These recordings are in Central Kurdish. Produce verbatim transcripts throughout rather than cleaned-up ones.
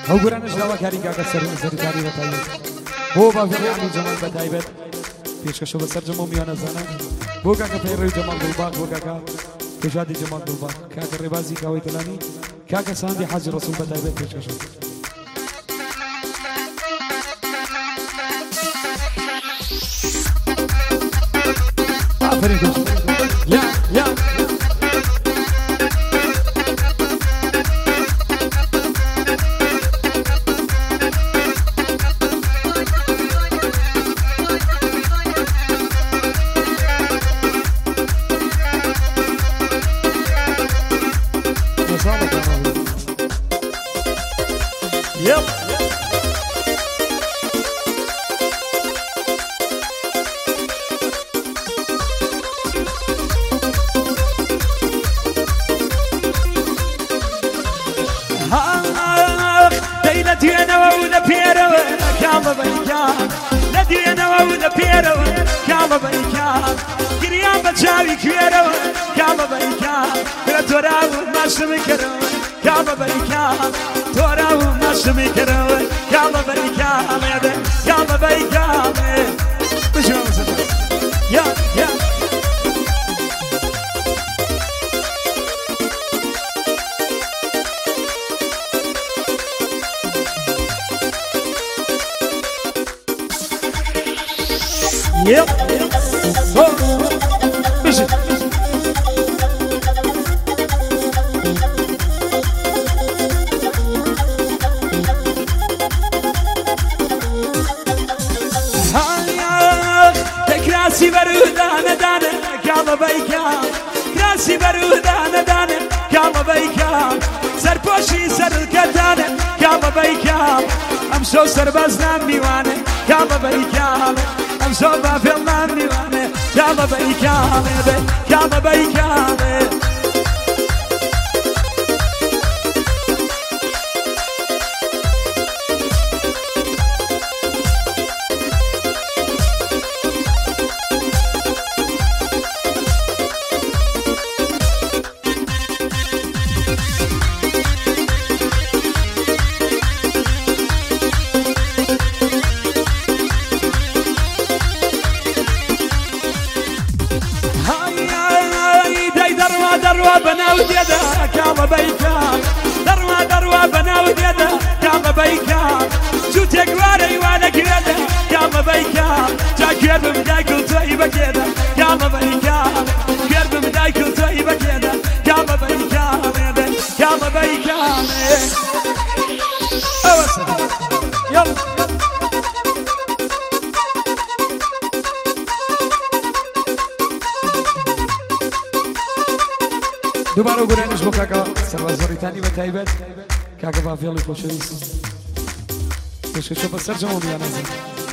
ئەو گورانش داوا کاری کاکە سەرکاری بەتایبەت بۆ باژێڕی عەلی جەمال بەتایبەت پێشکەشە بەسەر جەمە و میوانەزانان بۆ کاکە پەیڕەوی جەمال گوڵباغ بۆ کاکە پێشادی جەمال گوڵباغ کاکە ڕێبازی کاوەی تەلانی کاکە ساندی حاجی ڕەسوول بەتایبەت پێشکەشە آفرین یا یا Yep. Oh. Listen. كراسي برودانة دانة كاما بيكا كراسي برودانة دانة كاما بيكا سرپوشي سر الكتانة كاما بيكا امشو سربازنا ميوانة كاما بيكا امشو بافلنا ميوانة كاما بيكا كاما بيكا دروا بناو ديدا كاما بيكا دروا دروا بناو ديدا كاما بيكا شو تقواري وانا كيدا كاما بيكا جا كيرب مدايكو طيبة كيدا كاما بيكا كيرب مدايكو طيبة كيدا كاما بيكا كاما بيكا اوسط يلا دوباره گرانش با کاکا سربازوری تانی بتایبت کاکا با فیلی خوشویست بشه شو بسر جمع میانزی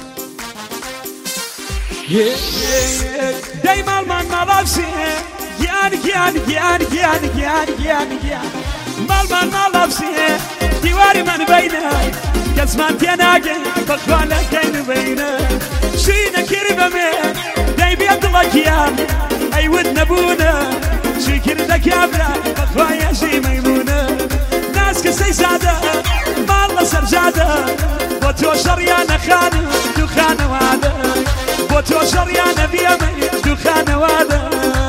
دی مال من مالافسی گیان گیان گیان گیان گیان گیان گیان مال من مالافسی دیواری من بینه کسمان تیناگه بخواله کین بینه شینه کربمه دی بیاد لکیان ای ود نبونه شكر لك يا بلا بخوايا شي ميمونة ناس كسي سادة ما الله سرجادة بوتو شريانة خانة دخانة وادة بوتو شريانة بيمي دخانة وادة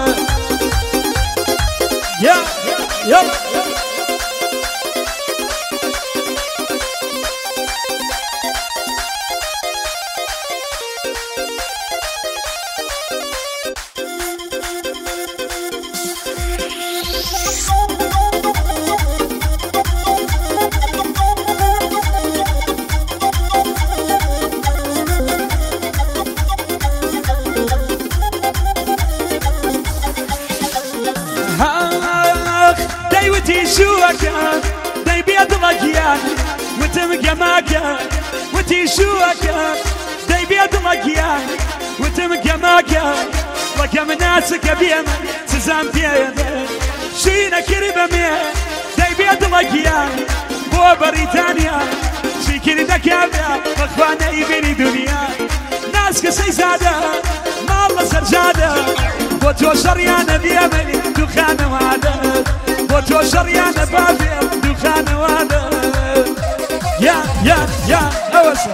يا يا شوكا داي بيض لقيان وتم قماكا وتي شوكا داي بيض لقيان وتم قماكا وكم ناسك بيم تزام بيضا شينا كربا ميه داي بيض لقيان بو بريطانيا شكر دكابا فخوانا يبني دنيا ناس كسي زادا ما الله سرجادا بوتو شريانا بيمني دخان وادا بوتو شريانا بابيل دخان وادا باشە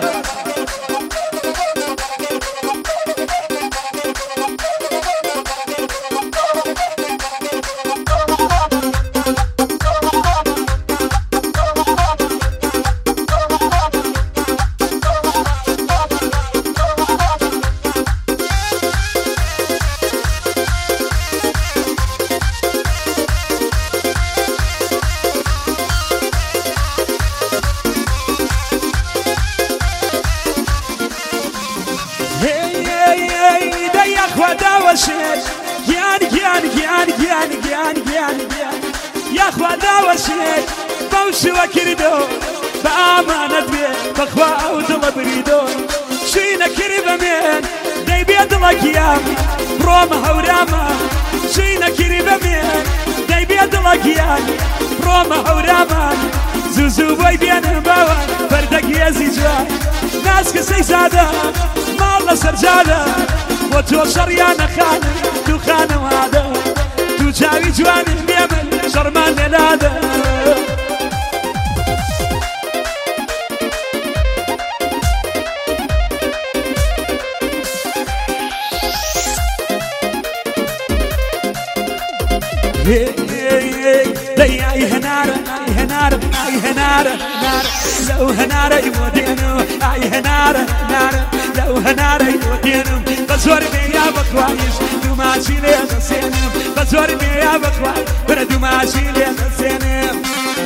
گیان گیان گیان گیان گیان گیان گیان یاخوا داوەشێت بەو شوە کردو بە ئامانەت بێ بەخوا ئەو دڵە بریدۆ شوی نەکردی بەمێن دەیبێ دڵە گیان ڕۆمە هەورامە شوی نەکردی بەمێن دەیبێ دڵە گیان ڕۆمە هەورامان زوو زوو بۆی بێنن باوە بەردەگیێزی جوان ناسکە سەی زادە ماڵ لەسەر جادە بۆ تۆ شەڕیانە خانە دوو خانەوادە دوو چاوی جوانت بێ من شەڕمان لێنادە دەی ئای هەنارە ئای هەنارە ئای هەنارە هەنارە لەو هەنارەی بۆ دێنم ئای هەنارە هەنارە لەو هەنارەی بۆ دێنم بە زۆر مێیا بەخوایش دوو ماچی لێ دەسێنم بە زۆر مێیا بەخوای برە دوو ماچی لێ دەسێنم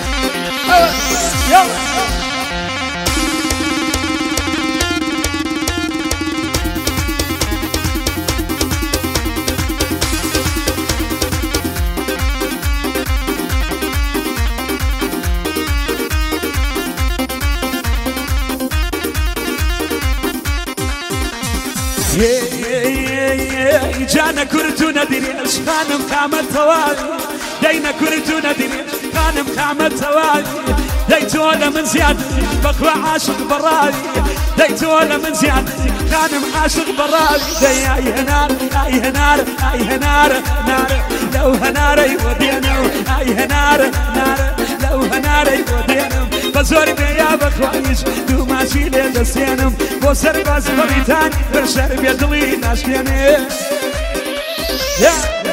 جانا كرتو ندريش خانم خامت توالي دينا كرتو ندريش خانم خامت توالي ديتو ولا من زيادة بقوى عاشق برالي ديتو ولا من زيادة خانم عاشق برالي دي اي هنار اي هنار اي هنار نار لو هنار يودينا اي هنار نار لو هنار يودينا بزوري بيا بخوايش دو ماشي لي دسينم بو سرباز بريتاني برشر بيدلي ناشكيني Yeah.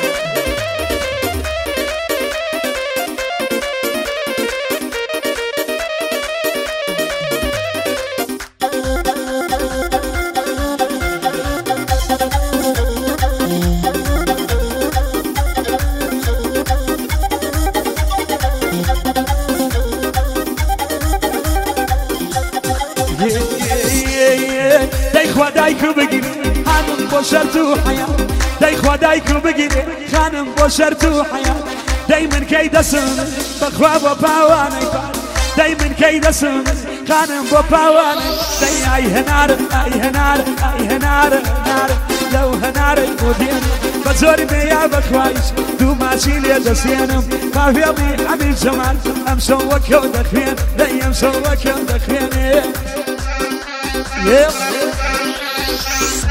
داي خوا دايكو بقيني خانم بو شرطو حياة داي خوا دايكو بقيني خانم بو شرطو حياة دايما كيدا سن بخوا بو باواني دايما كيدا سن خانم بو باواني داي اي هنار اي هنار اي هنار هنار لو هنار ودين بزوري بيا بخوايش دو ماشي لي دسينم ما في ابي حبيب زمان امشو وكو دخين داي امشو وكو دخين Yeah.